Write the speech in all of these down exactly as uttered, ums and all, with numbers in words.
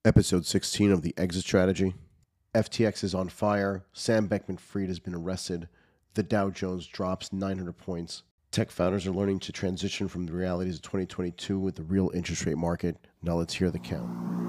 Episode sixteen of the Exit Strategy. F T X is on fire. Sam Bankman-Fried has been arrested. The Dow Jones drops nine hundred points. Tech founders are learning to transition from the realities of twenty twenty-two with the real interest rate market. Now let's hear the count.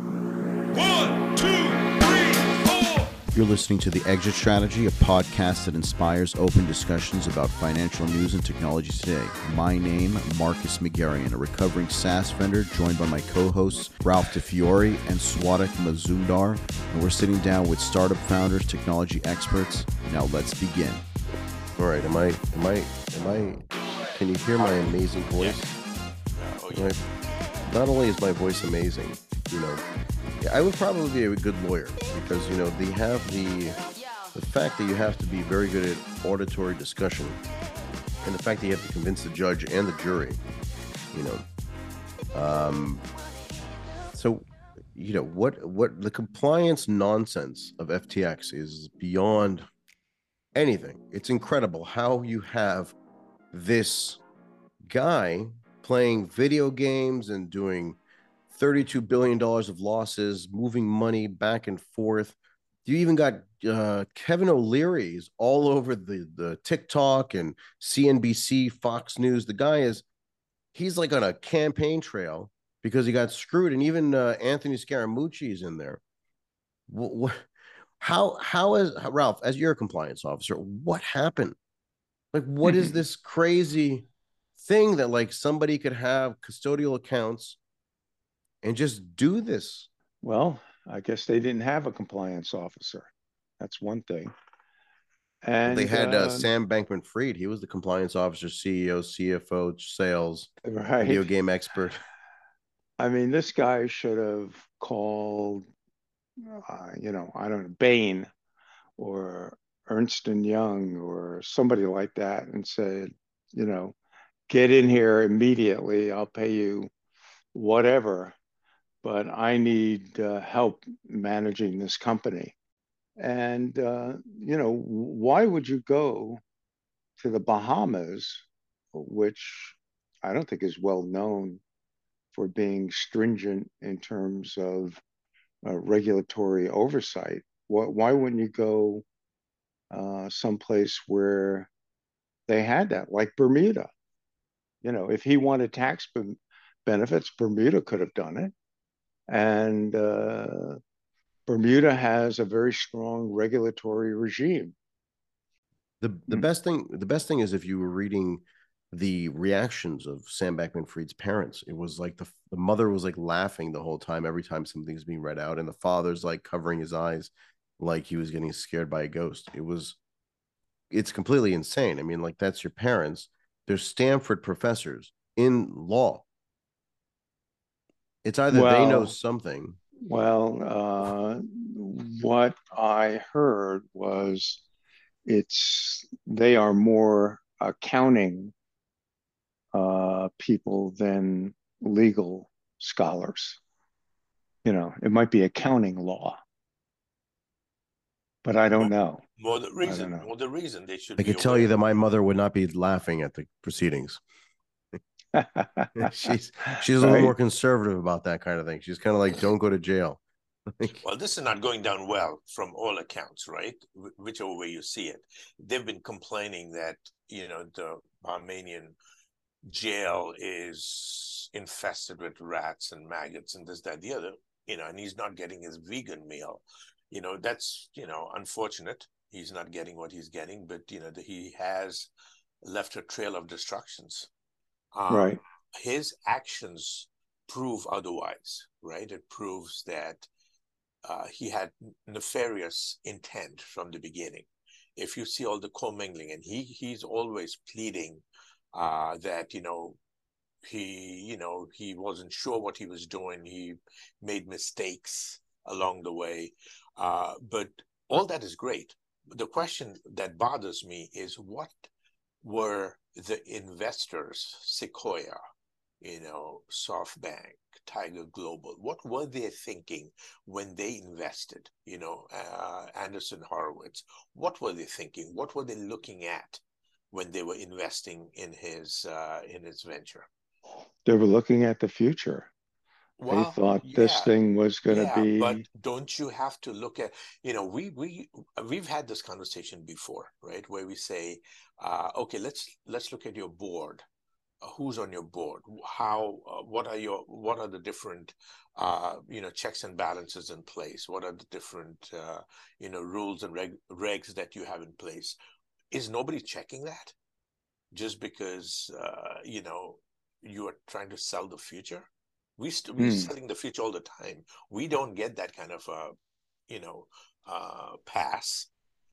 One, two, three, four. You're listening to The Exit Strategy, a podcast that inspires open discussions about financial news and technology today. My name, Marcus McGarrian, a recovering SaaS vendor, joined by my co-hosts Ralph DeFiore and Swatik Mazumdar, and we're sitting down with startup founders, technology experts. Now let's begin. All right, am I, am I, am I, can you hear my amazing voice? Oh, yeah. Right? Not only is my voice amazing, you know, I would probably be a good lawyer because, you know, they have the the fact that you have to be very good at auditory discussion and the fact that you have to convince the judge and the jury, you know. Um, so, you know, what what the compliance nonsense of F T X is beyond anything. It's incredible how you have this guy playing video games and doing thirty-two billion dollars of losses, moving money back and forth. You even got uh, Kevin O'Leary's all over the, the TikTok and C N B C, Fox News. The guy is, he's like on a campaign trail because he got screwed. And even uh, Anthony Scaramucci is in there. What, what, how, how is, Ralph, as your compliance officer, what happened? Like, what is this crazy thing that like somebody could have custodial accounts and just do this? Well, I guess they didn't have a compliance officer. That's one thing. And they had uh, uh, Sam Bankman-Fried. He was the compliance officer, C E O, C F O, sales, right. video game expert. I mean, this guy should have called, uh, you know, I don't know, Bain or Ernst and Young or somebody like that and said, you know, get in here immediately. I'll pay you whatever, but I need uh, help managing this company. And, uh, you know, why would you go to the Bahamas, which I don't think is well known for being stringent in terms of uh, regulatory oversight? Why, why wouldn't you go uh, someplace where they had that, like Bermuda? You know, if he wanted tax be- benefits, Bermuda could have done it. And uh, Bermuda has a very strong regulatory regime. The the best thing the best thing is if you were reading the reactions of Sam Bankman-Fried's parents, it was like the the mother was like laughing the whole time every time something's being read out, and the father's like covering his eyes like he was getting scared by a ghost. It was it's completely insane. I mean, like that's your parents. They're Stanford professors in law. It's either they know Well, something. well, uh, what I heard was it's they are more accounting uh, people than legal scholars. You know, it might be accounting law, but I don't More, know. more the I don't reason, know. more the reason they should I be could tell you aware. that my mother would not be laughing at the proceedings. she's she's a little more Right? conservative about that kind of thing. She's kind of like, don't go to jail. Well, this is not going down well from all accounts, right? Wh- whichever way you see it. They've been complaining that, you know, the Armenian jail is infested with rats and maggots and this, that, the other, you know, and he's not getting his vegan meal. You know, that's, you know, unfortunate. He's not getting what he's getting, but, you know, the, he has left a trail of destructions. Um, Right. his actions prove otherwise, right? It proves that uh, he had nefarious intent from the beginning. If you see all the commingling, and he he's always pleading uh, that you know he you know he wasn't sure what he was doing, he made mistakes along the way, uh, but all that is great. The question that bothers me is what were the investors, Sequoia, you know, SoftBank, Tiger Global, what were they thinking when they invested? You know, uh, Anderson Horowitz, what were they thinking? What were they looking at when they were investing in his uh, in his venture? They were looking at the future. They Well, thought this yeah, thing was going to yeah, but be, don't you have to look at, you know, we we we've had this conversation before, right? Where we say, uh, okay, let's let's look at your board. Uh, who's on your board? How, uh, what are your, what are the different, uh, you know, checks and balances in place? What are the different, uh, you know, rules and reg regs that you have in place? Is nobody checking that just because, uh, you know, you are trying to sell the future? We st we're hmm, selling the future all the time. We don't get that kind of, uh, you know, uh, pass,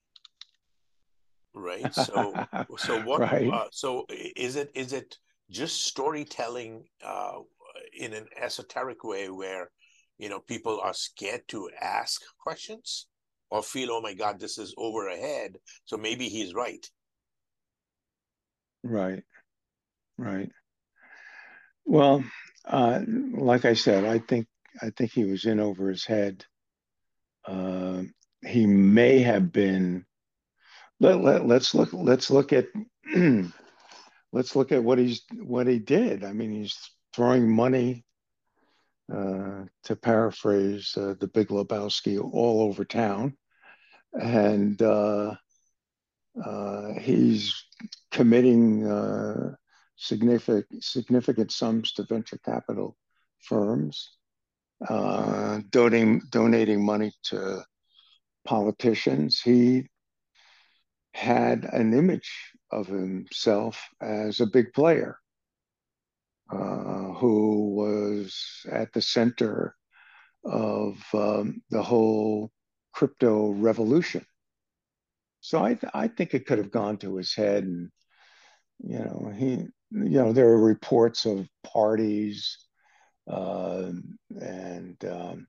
right? So, so what? right, Uh, so is it is it just storytelling uh, in an esoteric way where, you know, people are scared to ask questions or feel, oh my God, this is over ahead, so maybe he's right. right, right. Well, uh, like I said, I think I think he was in over his head. Uh, he may have been. Let, let, let's look. Let's look at. Let's look at what he's what he did. I mean, he's throwing money, uh, to paraphrase uh, the Big Lebowski, all over town, and uh, uh, he's committing uh, significant significant sums to venture capital firms, uh, donating donating money to politicians. He had an image of himself as a big player, uh, who was at the center of um, the whole crypto revolution. So I, th- I think it could have gone to his head, and you know he, you know, there are reports of parties, uh, and um,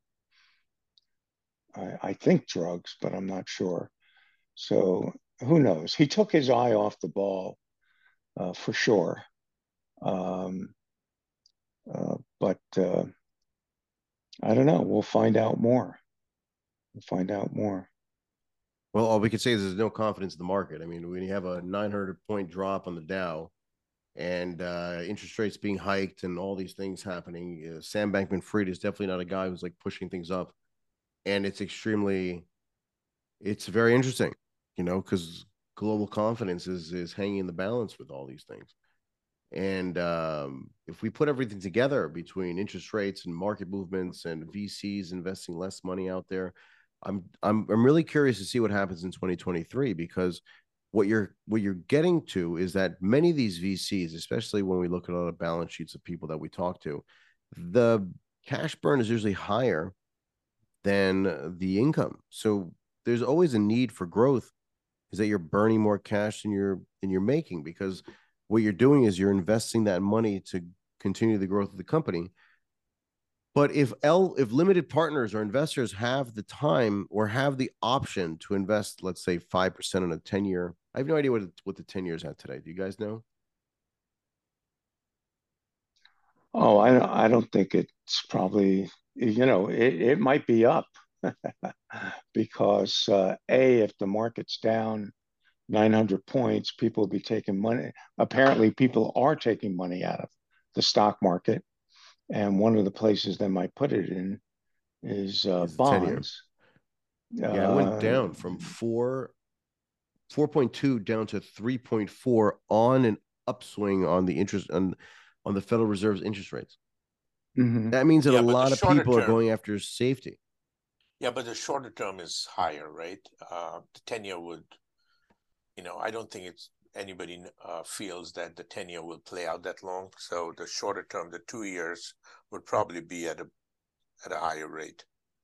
I, I think drugs, but I'm not sure. So who knows? He took his eye off the ball, uh, for sure. Um, uh, but uh, I don't know. We'll find out more. We'll find out more. Well, all we could say is there's no confidence in the market. I mean, when you have a nine hundred point drop on the Dow and uh, interest rates being hiked and all these things happening, uh, Sam Bankman-Fried is definitely not a guy who's like pushing things up, and it's extremely, it's very interesting, you know, because global confidence is is hanging in the balance with all these things. And um, if we put everything together between interest rates and market movements and V Cs investing less money out there, I'm I'm I'm really curious to see what happens in twenty twenty-three, because what you're what you're getting to is that many of these V Cs, especially when we look at all the balance sheets of people that we talk to, the cash burn is usually higher than the income. So there's always a need for growth, is that you're burning more cash than you're than you're making, because what you're doing is you're investing that money to continue the growth of the company. But if L if limited partners or investors have the time or have the option to invest, let's say five percent on a ten year, I have no idea what what the ten years at today. Do you guys know? Oh, I I don't think it's probably, you know, it, it might be up because uh, A, if the market's down nine hundred points, people will be taking money. Apparently, people are taking money out of the stock market, and one of the places they might put it in is uh, Is the ten year? bonds. Yeah, it went Uh, down from four four point two down to three point four on an upswing on the interest on on the Federal Reserve's interest rates. mhm. That means that a Yeah, but the lot of shorter people are term, going after safety. yeah, but the shorter term is higher, right? Uh, the ten year would, you know, I don't think it's anybody uh, feels that the ten year will play out that long. So the shorter term, the two years, would probably be at a at a higher rate.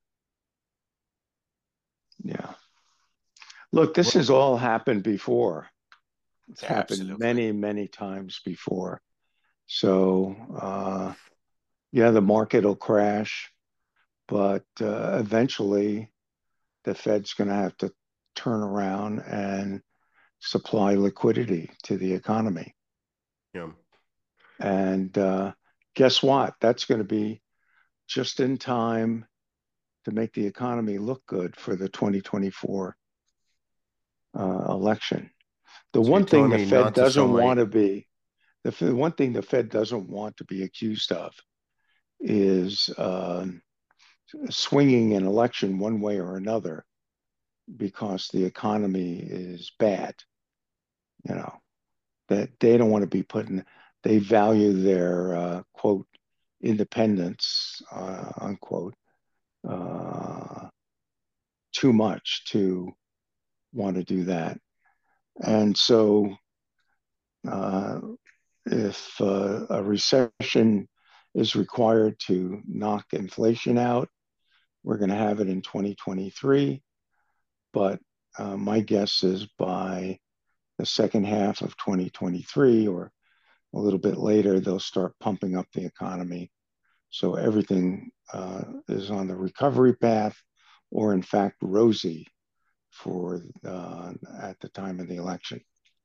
Yeah. Look, this Well, has all happened before. It's Yeah, happened absolutely. many, many times before. So, uh, yeah, the market will crash, but uh, eventually the Fed's going to have to turn around and supply liquidity to the economy. yeah. And uh, guess what? That's going to be just in time to make the economy look good for the twenty twenty-four uh, election. The So you're one thing telling the me Fed not to sell doesn't my want to be, the one thing the Fed doesn't want to be accused of is uh, swinging an election one way or another because the economy is bad. You know, that they don't want to be put in, they value their uh, quote independence uh, unquote uh, too much to want to do that. And so uh, if uh, a recession is required to knock inflation out, we're going to have it in twenty twenty-three. But uh, my guess is by the second half of twenty twenty-three or a little bit later, they'll start pumping up the economy. So everything uh, is on the recovery path, or in fact, rosy for uh, at the time of the election.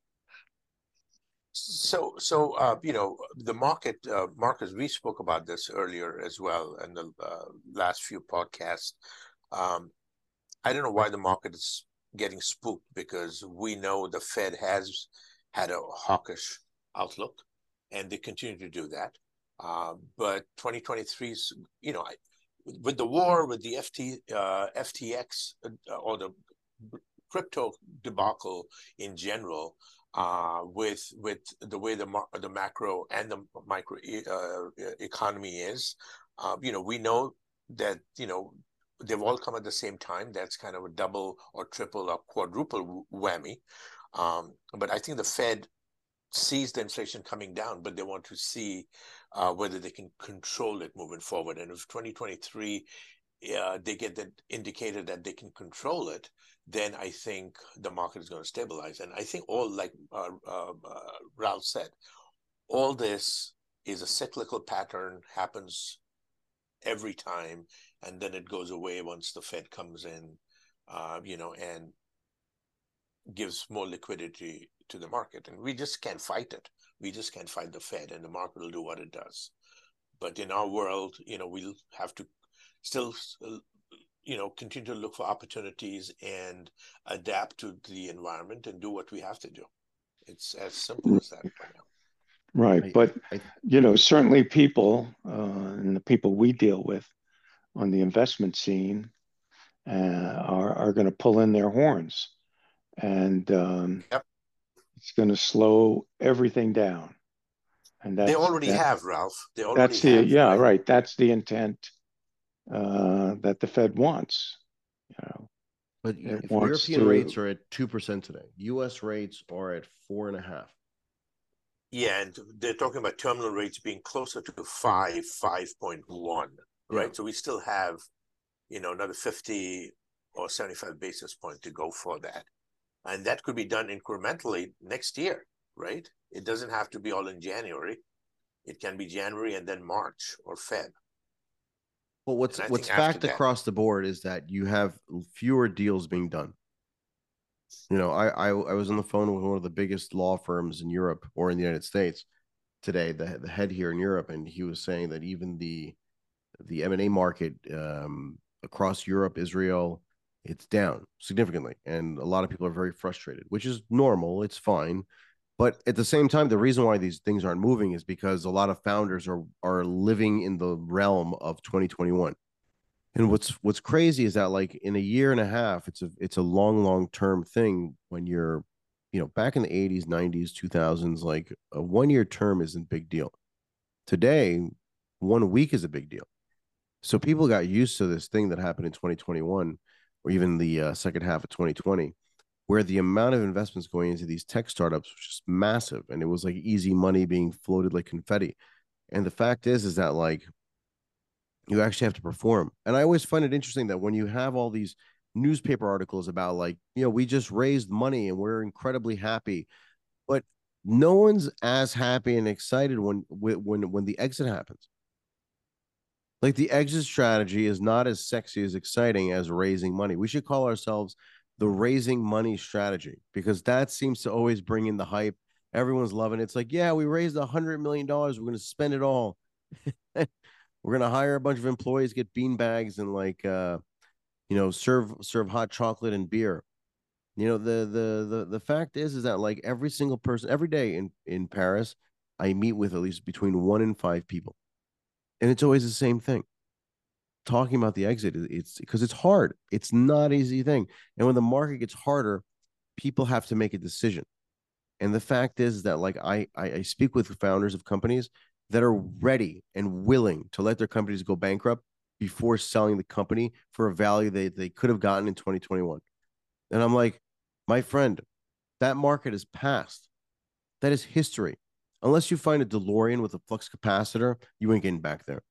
So, so uh, you know, the market, uh, Marcus, we spoke about this earlier as well in the uh, last few podcasts. Um, I don't know why the market is getting spooked, because we know the Fed has had a hawkish outlook, and they continue to do that. Uh, but twenty twenty-three is, you know, with the war, with the F T, uh, F T X uh, or the crypto debacle in general, uh, with with the way the the macro and the micro uh, economy is, uh, you know, we know that, you know, they've all come at the same time. That's kind of a double or triple or quadruple whammy. Um, but I think the Fed sees the inflation coming down, but they want to see uh, whether they can control it moving forward. And if twenty twenty-three, uh, they get that indicator that they can control it, then I think the market is going to stabilize. And I think all, like uh, uh, uh, Ralph said, all this is a cyclical pattern, happens every time, and then it goes away once the Fed comes in, uh, you know, and gives more liquidity to the market. And we just can't fight it. We just can't fight the Fed, and the market will do what it does. But in our world, you know, we'll have to still, you know, continue to look for opportunities and adapt to the environment and do what we have to do. It's as simple as that right now. Right. I, But, I, you know, certainly people uh, and the people we deal with on the investment scene uh, are, are going to pull in their horns, and um, Yep. it's going to slow everything down. And They that's already that, have, Ralph. They already that's the, have, yeah, right? right. That's the intent uh, that the Fed wants. You know, but it if wants European rates to, are at two percent today, U S rates are at four and a half. Yeah, and they're talking about terminal rates being closer to five, five point one, right? Yeah. So we still have, you know, another fifty or seventy-five basis point to go for that. And that could be done incrementally next year, right? It doesn't have to be all in January. It can be January and then March or Feb. Well, what's And I what's think after fact that, across the board is that you have fewer deals being done. You know, I, I I was on the phone with one of the biggest law firms in Europe or in the United States today, the the head here in Europe, and he was saying that even the the M and A market um, across Europe, Israel, it's down significantly, and a lot of people are very frustrated, which is normal. It's fine, but at the same time, the reason why these things aren't moving is because a lot of founders are are living in the realm of twenty twenty-one. And what's what's crazy is that like in a year and a half, it's a it's a long, long term thing when you're, you know, back in the eighties, nineties, two thousands, like a one year term isn't a big deal. Today, one week is a big deal. So people got used to this thing that happened in twenty twenty-one or even the uh, second half of twenty twenty, where the amount of investments going into these tech startups was just massive, and it was like easy money being floated like confetti. And the fact is, is that like you actually have to perform. And I always find it interesting that when you have all these newspaper articles about like, you know, we just raised money and we're incredibly happy, but no one's as happy and excited when when when the exit happens. Like the exit strategy is not as sexy as exciting as raising money. We should call ourselves the raising money strategy, because that seems to always bring in the hype. Everyone's loving it. It's like, yeah, we raised a hundred million dollars. We're going to spend it all. We're going to hire a bunch of employees, get bean bags, and like, uh, you know, serve serve hot chocolate and beer. You know, the the the the fact is, is that like every single person every day in in Paris, I meet with at least between one and five people. And it's always the same thing. Talking about the exit, it's because it's hard. It's not an easy thing. And when the market gets harder, people have to make a decision. And the fact is that, like, I, I speak with founders of companies that are ready and willing to let their companies go bankrupt before selling the company for a value they, they could have gotten in twenty twenty-one. And I'm like, my friend, that market is past. That is history. Unless you find a DeLorean with a flux capacitor, you ain't getting back there.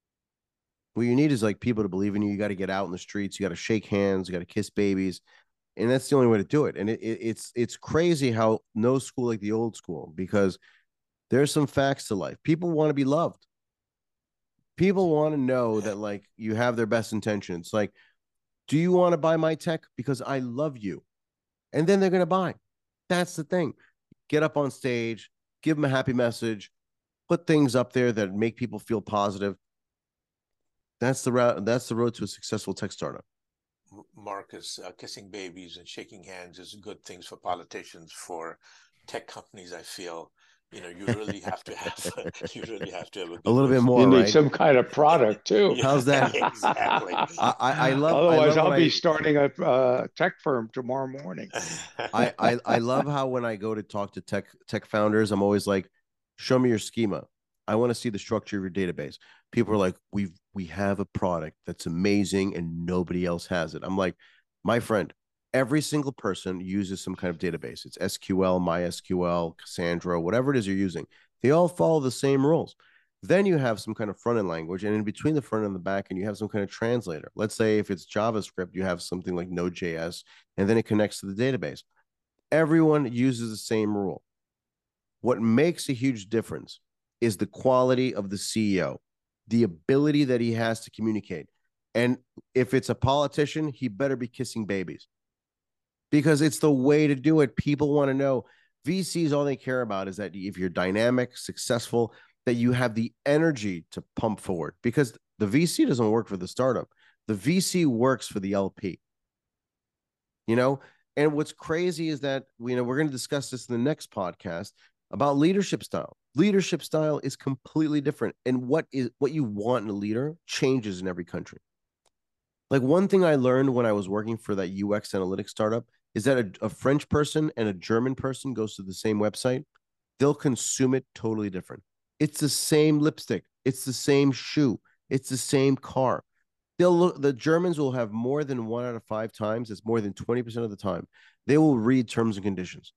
What you need is like people to believe in you. You got to get out in the streets. You got to shake hands. You got to kiss babies. And that's the only way to do it. And it, it, it's it's crazy how no school like the old school, because there's some facts to life. People want to be loved. People want to know that, like, you have their best intentions. Like, do you want to buy my tech? Because I love you. And then they're going to buy. That's the thing. Get up on stage, give them a happy message, put things up there that make people feel positive. That's the route. That's the road to a successful tech startup. Marcus, uh, kissing babies and shaking hands is good things for politicians. For tech companies, I feel, you know, you really have to have you really have to have a, a little bit more. You need right? some kind of product too. Yeah, How's that? Exactly. I, I, I love. Otherwise, I love I'll be I, starting a uh, tech firm tomorrow morning. I, I I love how when I go to talk to tech tech founders, I'm always like, show me your schema. I want to see the structure of your database. People are like, we've we have a product that's amazing and nobody else has it. I'm like, my friend, every single person uses some kind of database. It's S Q L, MySQL, Cassandra, whatever it is you're using. They all follow the same rules. Then you have some kind of front end language, and in between the front end and the back end, you have some kind of translator. Let's say if it's JavaScript, you have something like Node.js, and then it connects to the database. Everyone uses the same rule. What makes a huge difference is the quality of the C E O, the ability that he has to communicate. And if it's a politician, he better be kissing babies, because it's the way to do it. People want to know. V Cs, all they care about is that if you're dynamic, successful, that you have the energy to pump forward, because the V C doesn't work for the startup. The V C works for the L P. You know, and what's crazy is that, you know, we're going to discuss this in the next podcast about leadership style. Leadership style is completely different. And what is what you want in a leader changes in every country. Like, one thing I learned when I was working for that U X analytics startup is that a, a French person and a German person goes to the same website, they'll consume it totally different. It's the same lipstick. It's the same shoe. It's the same car. They'll look, the Germans will have more than one out of five times. It's more than twenty percent of the time. They will read terms and conditions.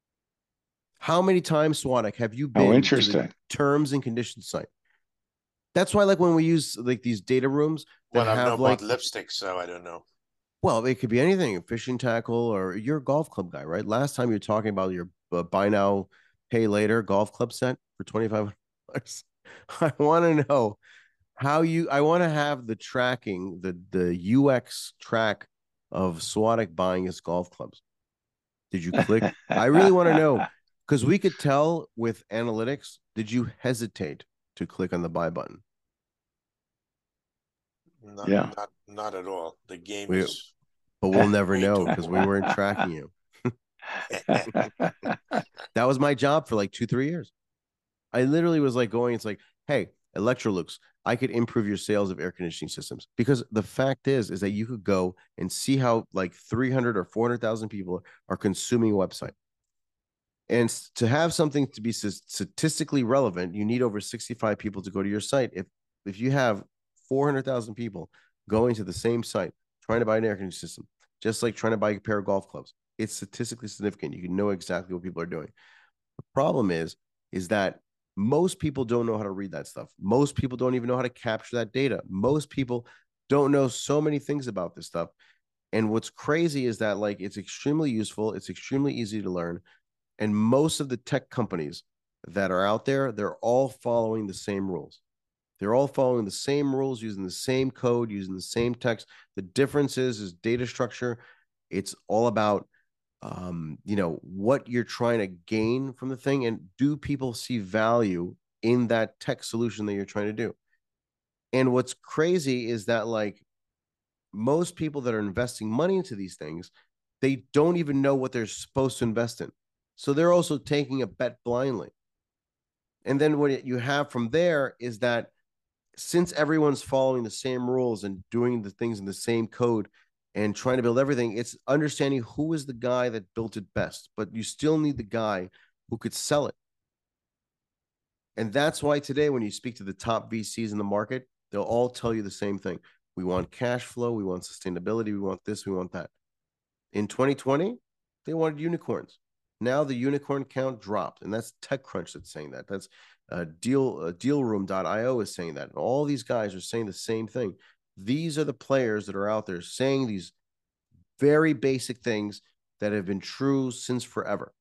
How many times, Swadek, have you been oh, interesting. to the terms and conditions site? That's why, like, when we use like these data rooms that well, have I've like bought lipstick, so I don't know. Well, it could be anything, a fishing tackle, or you're a golf club guy, right? Last time you were talking about your uh, buy now, pay later golf club set for twenty-five hundred dollars. I want to know how you, I want to have the tracking, the, the U X track of Swadek buying his golf clubs. Did you click? I really want to know, because we could tell with analytics. Did you hesitate to click on the buy button? Not, yeah. not, not at all. The game we, is. But we'll never know because we weren't tracking you. That was my job for like two, three years. I literally was like going, it's like, hey, Electrolux, I could improve your sales of air conditioning systems. Because the fact is, is that you could go and see how like three hundred or four hundred thousand people are consuming a website. And to have something to be statistically relevant, you need over sixty-five people to go to your site. If if you have four hundred thousand people going to the same site, trying to buy an air conditioning system, just like trying to buy a pair of golf clubs, it's statistically significant. You can know exactly what people are doing. The problem is, is that most people don't know how to read that stuff. Most people don't even know how to capture that data. Most people don't know so many things about this stuff. And what's crazy is that, like, it's extremely useful. It's extremely easy to learn. And most of the tech companies that are out there, they're all following the same rules. They're all following the same rules, using the same code, using the same text. The difference is, is data structure. It's all about, um, you know, what you're trying to gain from the thing. And do people see value in that tech solution that you're trying to do? And what's crazy is that, like, most people that are investing money into these things, they don't even know what they're supposed to invest in. So they're also taking a bet blindly. And then what you have from there is that since everyone's following the same rules and doing the things in the same code and trying to build everything, it's understanding who is the guy that built it best, but you still need the guy who could sell it. And that's why today, when you speak to the top V Cs in the market, they'll all tell you the same thing. We want cash flow. We want sustainability. We want this. We want that. In twenty twenty, they wanted unicorns. Now the unicorn count dropped, and that's TechCrunch that's saying that. That's uh, deal uh, dealroom dot i o is saying that. And all these guys are saying the same thing. These are the players that are out there saying these very basic things that have been true since forever.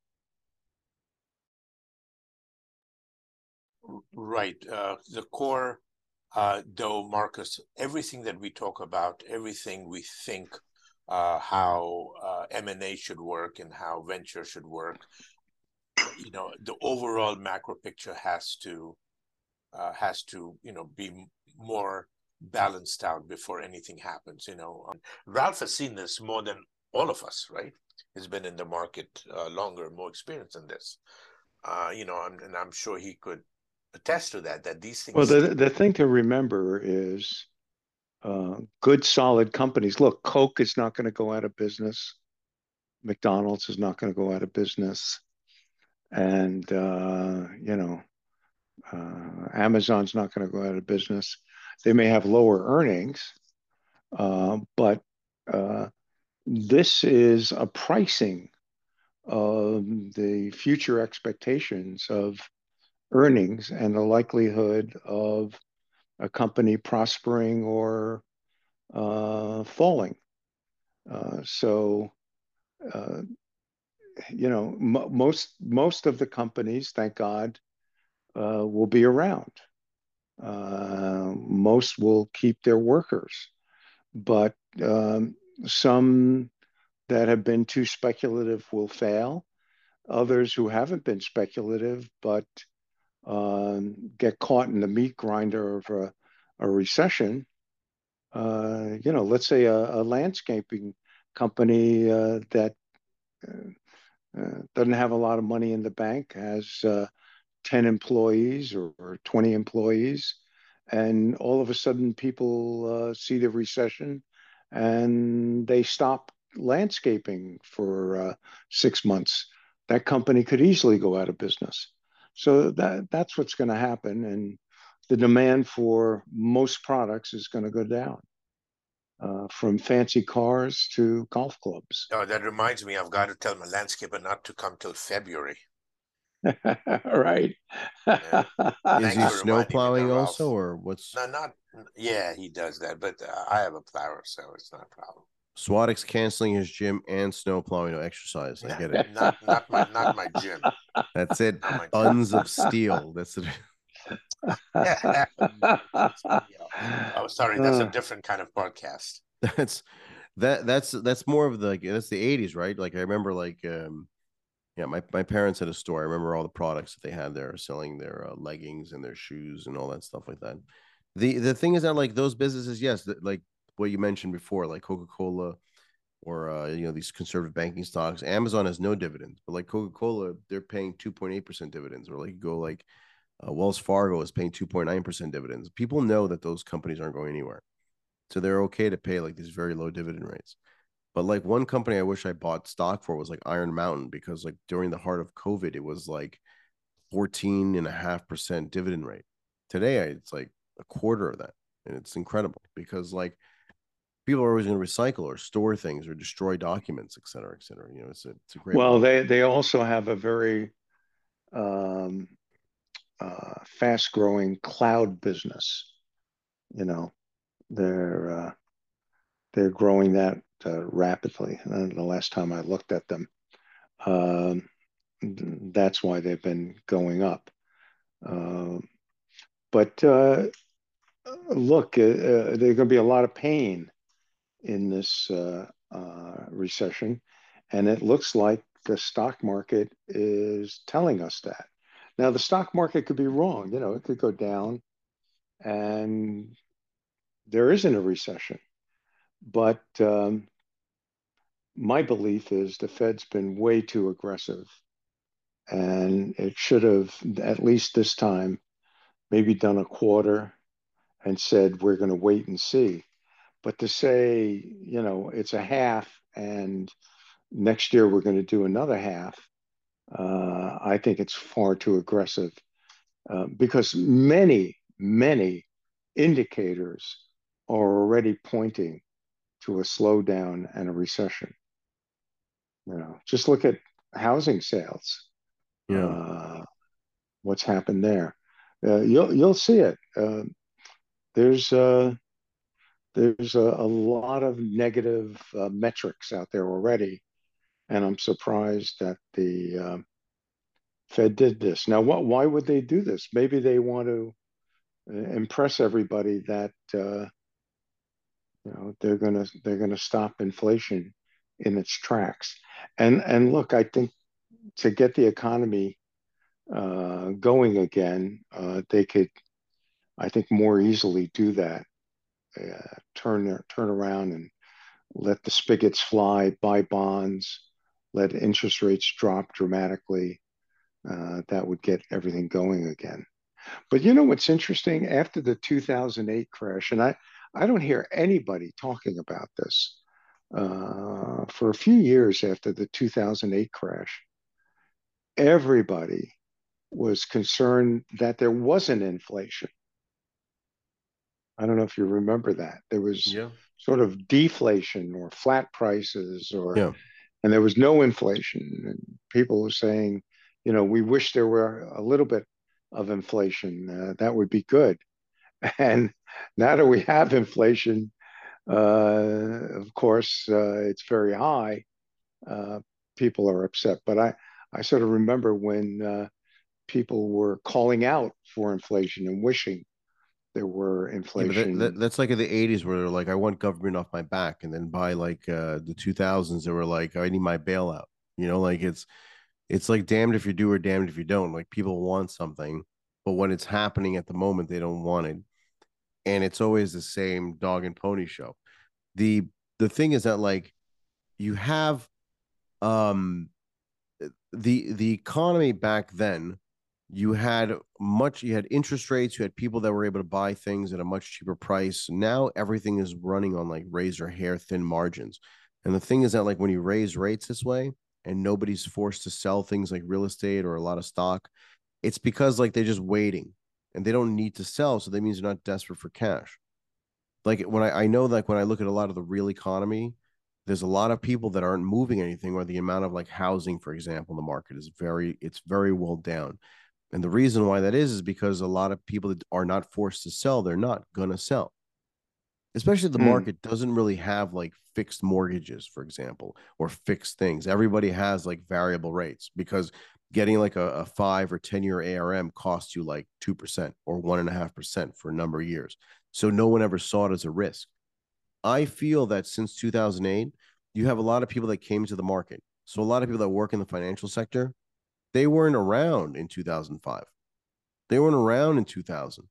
Right. Uh, the core, uh, though, Marcus, everything that we talk about, everything we think, uh, how uh, M and A should work and how venture should work, you know, the overall macro picture has to uh, has to you know be more balanced out before anything happens. You know, um, Ralph has seen this more than all of us, right? He's been in the market uh, longer, more experienced in this. Uh, you know, and, and I'm sure he could attest to that. That these things. Well, the the thing to remember is uh, good, solid companies. Look, Coke is not going to go out of business. McDonald's is not going to go out of business, and uh, you know, uh, Amazon's not going to go out of business. They may have lower earnings, uh, but uh, this is a pricing of the future expectations of earnings and the likelihood of a company prospering or uh, falling. Uh, so, uh, you know, m- most most of the companies, thank God, uh, will be around. Uh, most will keep their workers, but um, some that have been too speculative will fail. Others who haven't been speculative but um, get caught in the meat grinder of a, a recession. Uh, you know, let's say a, a landscaping company uh, that uh, uh, doesn't have a lot of money in the bank, has uh, ten employees or, or twenty employees, and all of a sudden people uh, see the recession and they stop landscaping for uh, six months. That company could easily go out of business. So that that's what's going to happen, and the demand for most products is going to go down, uh, from fancy cars to golf clubs. Oh, that reminds me, I've got to tell my landscaper not to come till February. Right. Yeah. Is Thanks he for snow reminding me now, plowing Ralph. also, or what's? No, not yeah, he does that, but uh, I have a plower, so it's not a problem. Swadix canceling his gym and snow plowing to exercise. I Not, get it. not not my not my gym. That's it. Not my gym. Tons of steel. That's it. Oh, sorry, that's a different kind of podcast. That's that that's that's more of the like that's the eighties, right? Like I remember like um yeah, my, my parents had a store. I remember all the products that they had there, selling their uh, leggings and their shoes and all that stuff like that. The the thing is that like those businesses, yes, that, like what you mentioned before, like Coca-Cola or uh, you know, these conservative banking stocks. Amazon has no dividends, but like Coca-Cola, they're paying two point eight percent dividends, or like you go like uh, Wells Fargo is paying two point nine percent dividends. People know that those companies aren't going anywhere. So they're okay to pay like these very low dividend rates. But like one company I wish I bought stock for was like Iron Mountain, because like during the heart of COVID, it was like fourteen and a half percent dividend rate. Today, it's like a quarter of that. And it's incredible because like people are always going to recycle or store things or destroy documents, et cetera, et cetera. You know, it's a, it's a great Well, model. they, they also have a very um, uh, fast growing cloud business. You know, they're uh, they're growing that uh, rapidly. And the last time I looked at them, um, that's why they've been going up. Um, but uh, look, uh, uh, there's going to be a lot of pain in this uh, uh, recession, and it looks like the stock market is telling us that. Now, the stock market could be wrong. You know, it could go down, and there isn't a recession. But um, my belief is the Fed's been way too aggressive, and it should have, at least this time, maybe done a quarter and said, we're going to wait and see. But to say, you know, it's a half and next year we're going to do another half, uh, I think it's far too aggressive uh, because many, many indicators are already pointing to a slowdown and a recession. You know, just look at housing sales. Yeah. Uh, what's happened there? Uh, you'll you'll see it. Uh, there's uh, there's a, a lot of negative uh, metrics out there already, and I'm surprised that the uh, Fed did this. Now, what? Why would they do this? Maybe they want to uh, impress everybody that uh, you know they're gonna they're gonna stop inflation in its tracks. And and look, I think to get the economy uh, going again, uh, they could, I think, more easily do that. Uh, turn turn around and let the spigots fly, buy bonds, let interest rates drop dramatically. Uh, that would get everything going again. But you know what's interesting? After the two thousand eight crash, and I, I don't hear anybody talking about this. Uh, for a few years after the two thousand eight crash, everybody was concerned that there wasn't inflation. I don't know if you remember that. There was Yeah. sort of deflation or flat prices, or Yeah. and there was no inflation. And people were saying, you know, we wish there were a little bit of inflation. Uh, that would be good. And now that we have inflation, uh, of course, uh, it's very high. Uh, People are upset. But I, I sort of remember when uh, people were calling out for inflation and wishing there were Yeah, but that, that inflation. that's like in the eighties where they're like, I want government off my back. And then by like uh the two thousands, they were like, I need my bailout. You know, like it's it's like damned if you do or damned if you don't. Like people want something, but when it's happening at the moment, they don't want it. And it's always the same dog and pony show. The the thing is that like you have um the the economy back then, you had much you had interest rates, you had people that were able to buy things at a much cheaper price. Now everything is running on like razor hair thin margins. And the thing is that like when you raise rates this way and nobody's forced to sell things like real estate or a lot of stock, it's because like they're just waiting and they don't need to sell, so that means they're not desperate for cash. Like when I, I know like when I look at a lot of the real economy, there's a lot of people that aren't moving anything, or the amount of like housing, for example, in the market is very it's very well down. And the reason why that is is because a lot of people that are not forced to sell, they're not gonna sell. Especially the Hmm. market doesn't really have like fixed mortgages, for example, or fixed things. Everybody has like variable rates because getting like a, a five or ten year A R M costs you like two percent or one and a half percent for a number of years. So no one ever saw it as a risk. I feel that since two thousand eight, you have a lot of people that came to the market. So a lot of people that work in the financial sector, they weren't around in two thousand five. They weren't around in two thousand.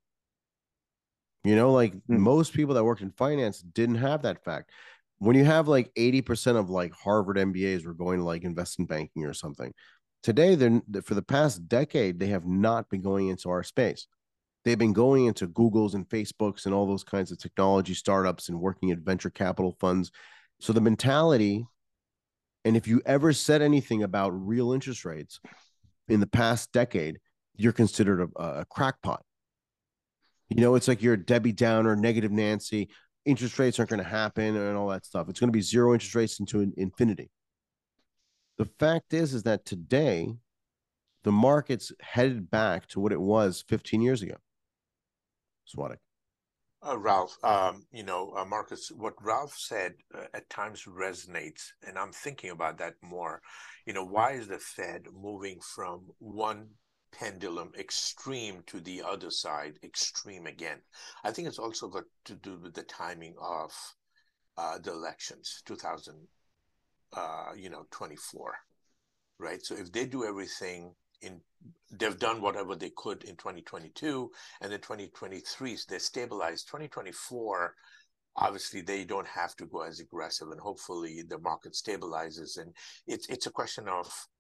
You know, like Hmm. most people that worked in finance didn't have that fact. When you have like eighty percent of like Harvard M B As were going to like investment banking or something, today they're for the past decade, they have not been going into our space. They've been going into Googles and Facebooks and all those kinds of technology startups and working at venture capital funds. So the mentality, and if you ever said anything about real interest rates in the past decade, you're considered a, a crackpot. You know, it's like you're Debbie Downer, negative Nancy. Interest rates aren't going to happen and all that stuff. It's going to be zero interest rates into infinity. The fact is, is that today the market's headed back to what it was fifteen years ago. Swadik. Uh, Ralph, um, you know, uh, Marcus, what Ralph said uh, at times resonates, and I'm thinking about that more. You know, why is the Fed moving from one pendulum extreme to the other side, extreme again? I think it's also got to do with the timing of uh, the elections, two thousand, uh, you know, twenty-four, right? So if they do everything in, they've done whatever they could in twenty twenty-two, and then twenty twenty-three, they stabilized. twenty twenty-four, obviously they don't have to go as aggressive, and hopefully the market stabilizes. And it's it's a question of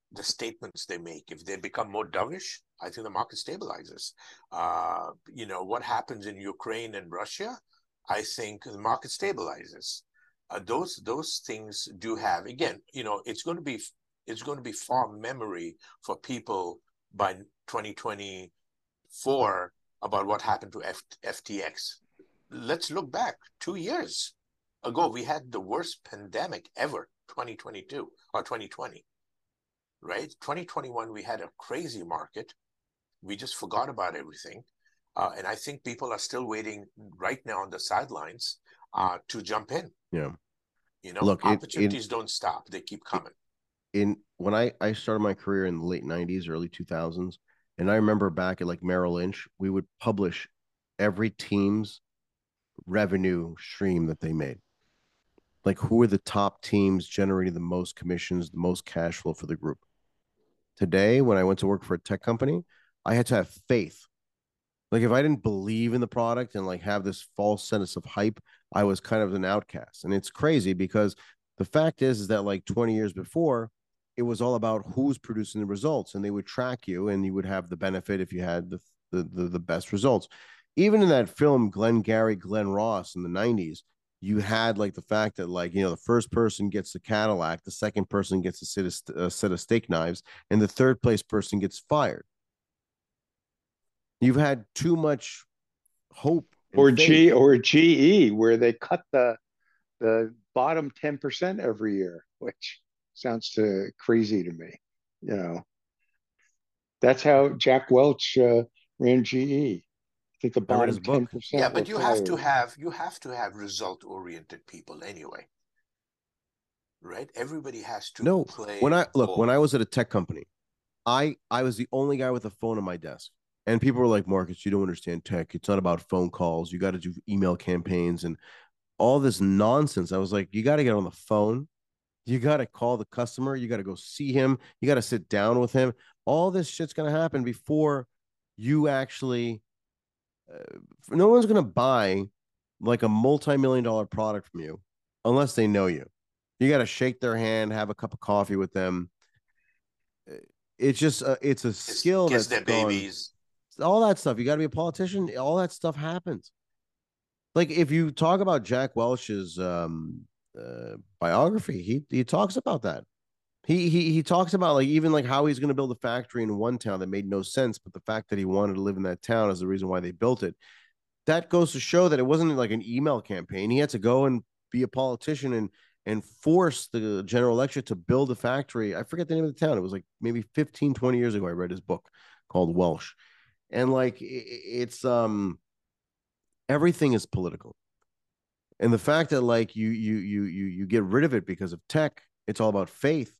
the statements they make. If they become more dovish, I think the market stabilizes. Uh, you know, what happens in Ukraine and Russia, I think the market stabilizes. Uh, those those things do have, again, you know, it's going to be it's going to be far memory for people by twenty twenty-four about what happened to F- FTX. Let's look back two years ago. We had the worst pandemic ever, twenty twenty-two or twenty twenty, right? twenty twenty-one, we had a crazy market. We just forgot about everything. Uh, and I think people are still waiting right now on the sidelines uh, to jump in. Yeah. You know, Look, it, opportunities it, don't stop. They keep coming. in when I, I started my career in the late nineties, early two thousands, and I remember back at like Merrill Lynch, we would publish every team's revenue stream that they made. Like who are the top teams generating the most commissions, the most cash flow for the group. Today, when I went to work for a tech company, I had to have faith. Like if I didn't believe in the product and like have this false sense of hype, I was kind of an outcast. And it's crazy because the fact is, is that like twenty years before, it was all about who's producing the results, and they would track you, and you would have the benefit if you had the the the, the best results. Even in that film, Glenn Gary, Glenn Ross in the nineties, you had like the fact that like, you know, the first person gets the Cadillac, the second person gets a set of, a set of steak knives, and the third place person gets fired. You've had too much hope or and faith. G or G E, where they cut the the bottom ten percent every year, which sounds to crazy to me. You know, that's how Jack Welch uh, ran G E. I think the I read his bottom book. Yeah, ten percent were but you have to fired. have you have to have result-oriented people anyway, right? Everybody has to No, when play I look, when ball. I was at a tech company, I I was the only guy with a phone on my desk. And people were like, Marcus, you don't understand tech. It's not about phone calls. You got to do email campaigns and all this nonsense. I was like, you got to get on the phone. You got to call the customer. You got to go see him. You got to sit down with him. All this shit's going to happen before you actually, uh, no one's going to buy like a multi-million dollar product from you unless they know you. You got to shake their hand, have a cup of coffee with them. It's just, uh, it's a Kiss, skill kiss that's their gone, babies. all that stuff. You got to be a politician. All that stuff happens. Like if you talk about Jack Welch's um, uh, biography, he he talks about that. He he he talks about like even like how he's going to build a factory in one town that made no sense, but the fact that he wanted to live in that town is the reason why they built it. That goes to show that it wasn't like an email campaign. He had to go and be a politician and and force the General Electric to build a factory. I forget the name of the town. It was like maybe fifteen, twenty years ago. I read his book called Welsh. And like it's um everything is political. And the fact that like you you you you you get rid of it because of tech, it's all about faith.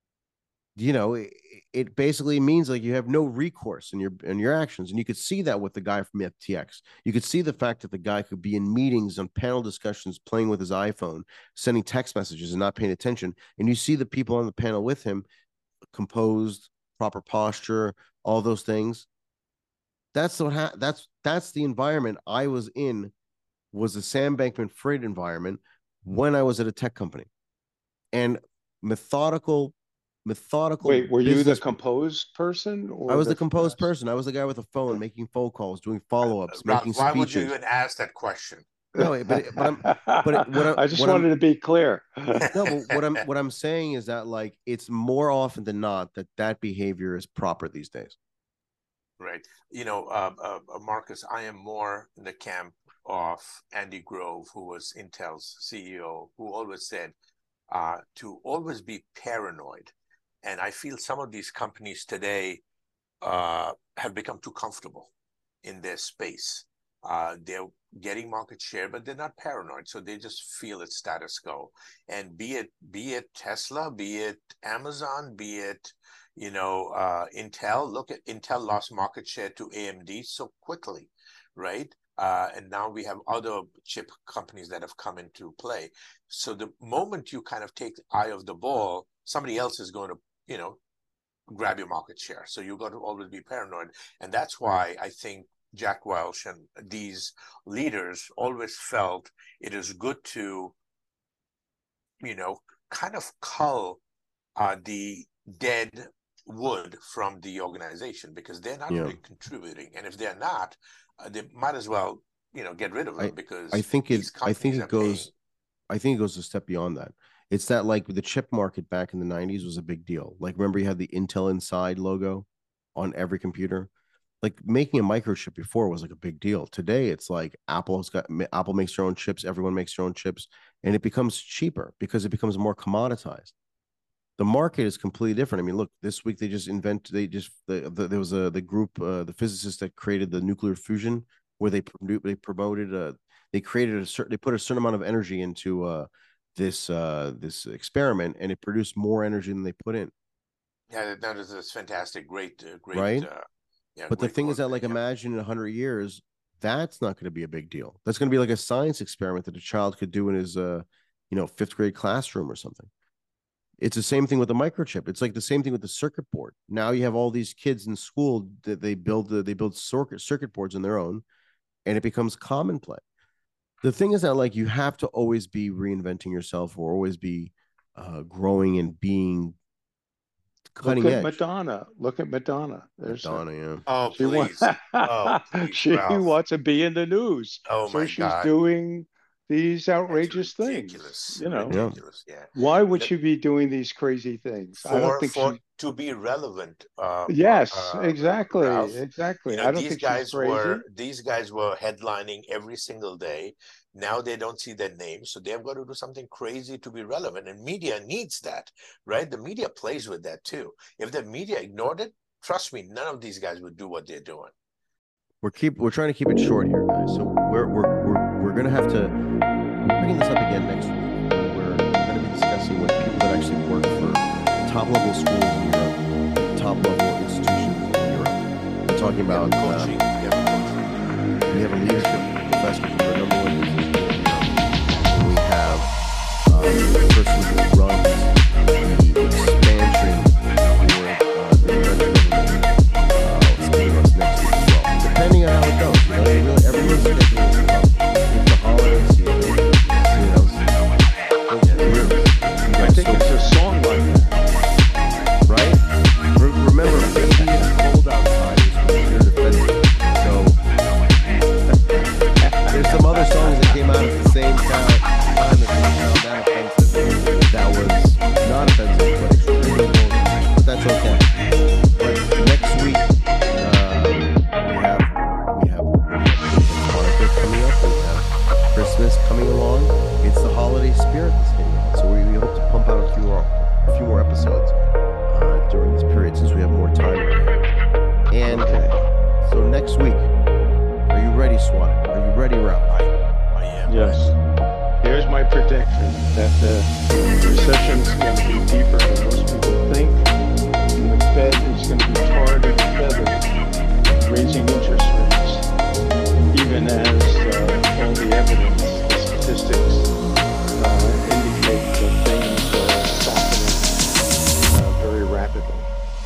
You know, it, it basically means like you have no recourse in your in your actions, and you could see that with the guy from F T X. You could see the fact that the guy could be in meetings on panel discussions, playing with his iPhone, sending text messages, and not paying attention. And you see the people on the panel with him, composed, proper posture, all those things. That's what ha- that's that's the environment I was in. Was the Sam Bankman-Fried environment when I was at a tech company, and methodical, methodical Wait, were you the business. composed person I or was the the composed fast? person. I was the guy with a phone, making phone calls, doing follow-ups, making Ralph, why would you speeches. even ask that question? No, but but I'm but what I I just what I'm wanted to be clear. no, but what I'm what I'm saying is that like it's more often than not that that behavior is proper these days. Right. You know, uh, uh, Marcus, I am more in the camp of Andy Grove, who was Intel's C E O, who always said uh, to always be paranoid. And I feel some of these companies today uh, have become too comfortable in their space. Uh, they're getting market share, but they're not paranoid. So they just feel it's status quo. And be it be it Tesla, be it Amazon, be it you know uh, Intel. Look at Intel lost market share to A M D so quickly, right? Uh, and now we have other chip companies that have come into play. So the moment you kind of take the eye of the ball, somebody else is going to, you know, grab your market share. So you've got to always be paranoid. And that's why I think Jack Welch and these leaders always felt it is good to, you know, kind of cull uh, the dead wood from the organization because they're not Yeah. really contributing. And if they're not, uh, they might as well, you know, get rid of them I, because I think it these I think companies it are goes paying. I think it goes a step beyond that. It's that like the chip market back in the nineties was a big deal. Like remember you had the Intel Inside logo on every computer. Like making a microchip before was like a big deal. Today it's like Apple's got Apple makes their own chips, everyone makes their own chips, and it becomes cheaper because it becomes more commoditized. The market is completely different. I mean, look, this week they just invent they just the, the, there was a the group uh, the physicists that created the nuclear fusion where they they promoted uh they created a certain they put a certain amount of energy into uh this uh this experiment and it produced more energy than they put in, Yeah, that is that's fantastic. Great, uh, great. right? Uh, yeah, But the great thing is work that there. like Yeah. imagine in a hundred years that's not going to be a big deal. That's going to be like a science experiment that a child could do in his uh you know fifth grade classroom or something. It's the same thing with the microchip. It's like the same thing with the circuit board. Now you have all these kids in school that they build the, they build circuit circuit boards on their own, and it becomes commonplace. The thing is that like you have to always be reinventing yourself or always be uh, growing and being cutting Look at edge. Madonna. Look at Madonna. There's Madonna, yeah. Oh, she wants please. Oh, please, she Ralph. wants to be in the news. Oh, so my she's God. doing these That's outrageous ridiculous. things. You know, Yeah. Ridiculous. Yeah. why would That- she be doing these crazy things? I don't For think for she. to be relevant. Uh, Yes, uh, exactly, Ralph. exactly. You I know, don't these think she's guys crazy. were these guys were headlining every single day. Now they don't see their names, so they've got to do something crazy to be relevant. And media needs that, right? The media plays with that too. If the media ignored it, trust me, none of these guys would do what they're doing. We're keep we're trying to keep it short here, guys. So we're we're we're we're gonna have to we're picking this up again next week. We're gonna be discussing with people that actually work for top level schools in Europe, top level institutions in Europe. We're talking about Coaching, uh, we have coaching. we have a leadership professor for the number one position in Europe. And we have uh, the person who runs the expansion for uh, the French government uh, speaking to us next week as well. Depending on how it goes, you know, really, everyone's schedule is up. It's the holiday season, you know. I think it's a song like that. Right? Re- remember, maybe it's cold outside is considered offensive. So there's some other songs that came out at the same time, time that they found that offensive. That was not offensive, but extremely vulgar. But that's okay. But next week, uh, we have we have Hanukkah coming up. We have Christmas coming along. It's the holiday spirit that's hitting out. So we, we hope to pump out a few more a few more episodes uh, during this period since we have more time. And Okay. so next week, are you ready, Swat? Are you ready, Ralph? I am. Yes. Here's my prediction that the recession is going to be deeper than most people think, and the Fed is going to be tarred and feathered, raising interest rates, even as uh, all the evidence, the statistics uh, indicate that things are softening uh, very rapidly.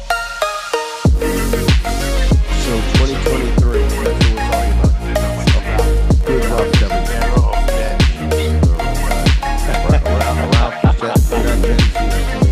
So twenty twenty-three, that's what we're talking about. About good rough seven. Era of bad news. Ralph, Ralph, Ralph, Jeff, you're not Gen Z, that's twenty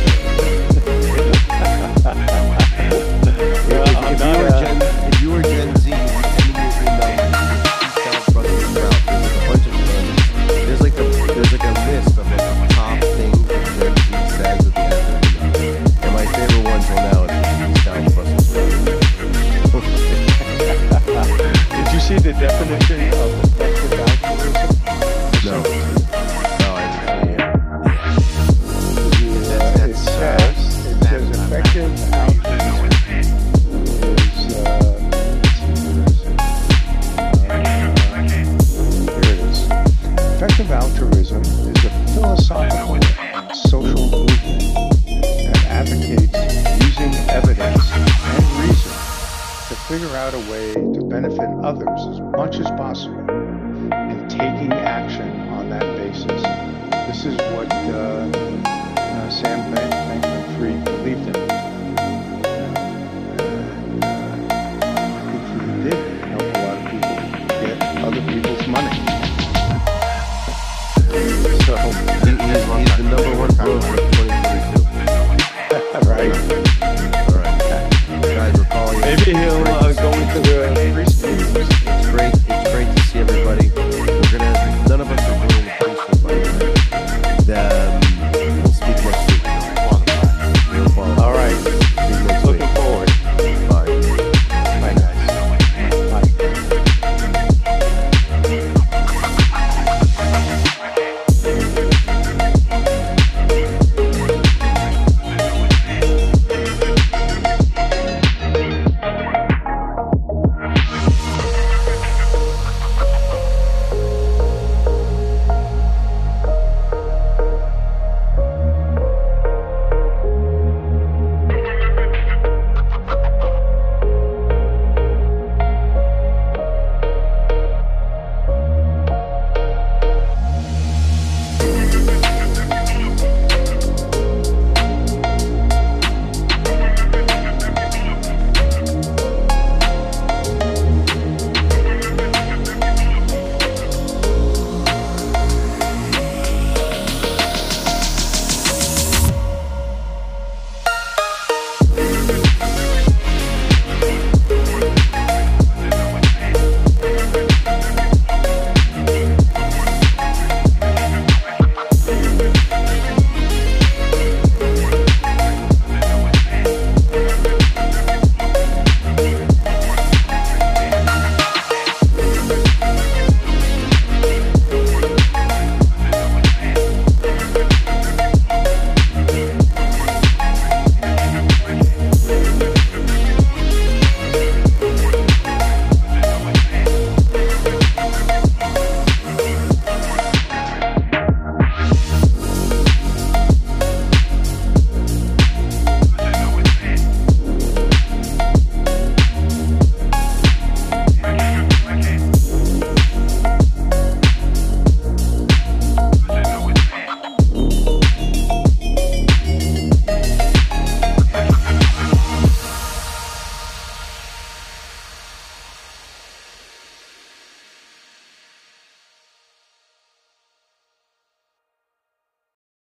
Well, If, I'm if, you not were a- Gen, if you were Gen Z, you'd be ending your email with South Brussels Ralph. There's like a bunch of them. There's like a there's like a list of like the top things that Gen Z says at the end of the email. And my favorite one till now is South Brussels Ralph. Did you see the definition of effective altruism? No. No, I didn't. Uh, it says, it says effective altruism is, uh, here it is. Effective altruism is a philosophical and social movement that advocates using evidence and reason to figure out a way to benefit others as much as possible and taking action on that basis. This is what uh, uh, Sam Van